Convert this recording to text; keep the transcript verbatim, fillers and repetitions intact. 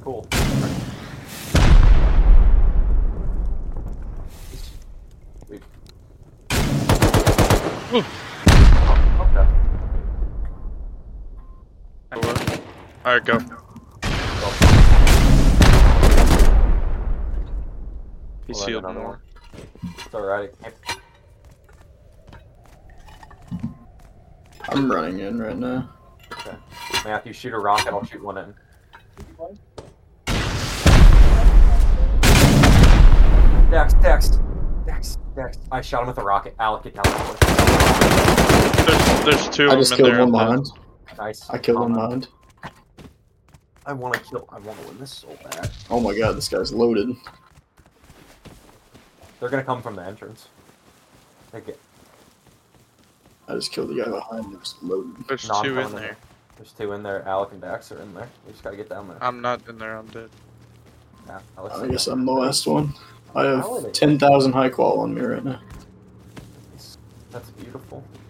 cool. Sweet. Ooh. Oh, okay. Alright, go. He We'll sealed another more. one. It's alright. I'm running in right now. Okay. Matthew, shoot a rocket. I'll shoot one in. Dex, Dex, Dex, Dex. I shot him with a rocket. Alec, get down the There's, there's two I of just them in killed there. one I'm dead. behind. Nice. I killed one Um, behind. I want to kill. I want to win this so bad. Oh my god, this guy's loaded. They're gonna come from the entrance. They get. I just killed the guy behind. It was loaded. There's No, I'm two coming in in there. There's two in there. Alec and Dax are in there. We just gotta get down there. I'm not in there. I'm dead. Yeah, Alec's I in guess there. I'm the last one. I How are they? have ten thousand high qual on me right now. That's beautiful.